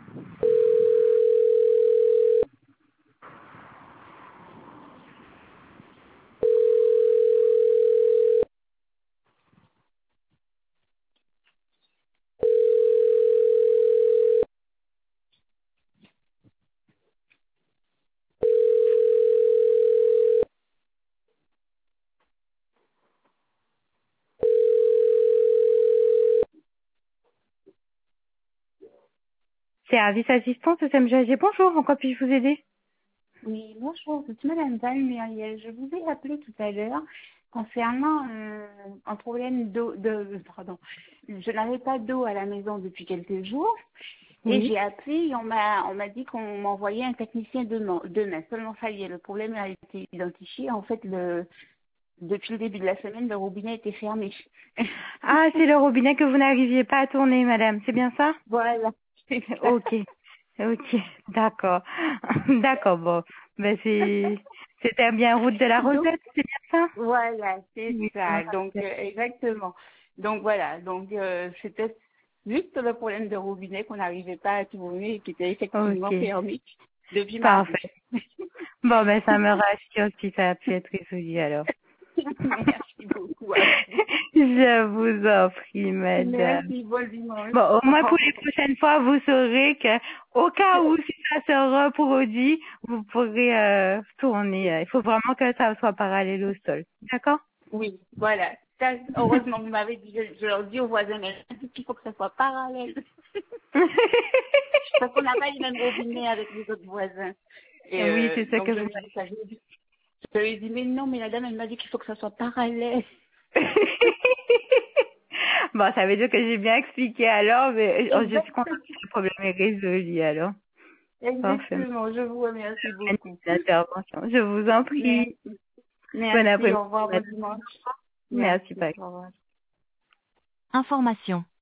Service assistance SMGAG, bonjour, en quoi puis-je vous aider? Oui, bonjour, je suis Madame Valmuriel. Je vous ai appelé tout à l'heure concernant un problème d'eau, pardon. Je n'avais pas d'eau à la maison depuis quelques jours et Oui. j'ai appelé et on m'a dit qu'on m'envoyait un technicien demain. Seulement ça y est, le problème a été identifié. En fait, depuis le début de la semaine, le robinet était fermé. Ah, c'est le robinet que vous n'arriviez pas à tourner, madame, c'est bien ça? Voilà, c'est ça. Ok, ok, d'accord. D'accord, bon. Ben c'était bien route de la Donc, Rosette, c'est bien ça? voilà, c'est Oui, je me ça. Donc, rappelle. exactement. Donc, voilà. Donc, c'était juste le problème de robinet qu'on n'arrivait pas à tourner et qui était effectivement Ok, fermé depuis mardi. parfait. Bon, ben ça me rassure si ça a pu être résolu alors. Merci beaucoup à vous. Je vous en prie, madame. Merci, bon dimanche. Bon, au Au moins pour revoir. les prochaines fois, vous saurez que, au cas où si ça se reproduit, vous pourrez tourner. Il faut vraiment que ça soit parallèle au sol. D'accord? Oui, voilà. Ça, heureusement, vous m'avez dit, je leur dis aux voisins, mais je dis qu'il faut que ça soit parallèle. Parce qu'on n'a pas les mêmes robinets avec les autres voisins. Et Oui, c'est ça donc, que je vous lui ai dit ça. Je lui ai dit, mais non, mais la dame, elle m'a dit qu'il faut que ça soit parallèle. m'avez. Bon, ça veut dire que j'ai bien expliqué alors, mais je suis contente Exactement. que le problème est résolu alors. Parfait. Exactement. Je vous remercie beaucoup. Magnifique intervention. Je vous en prie. Merci. Bon Merci. après-midi, Au revoir. Bon madame. dimanche. Merci, Merci. bye. Au revoir. Information.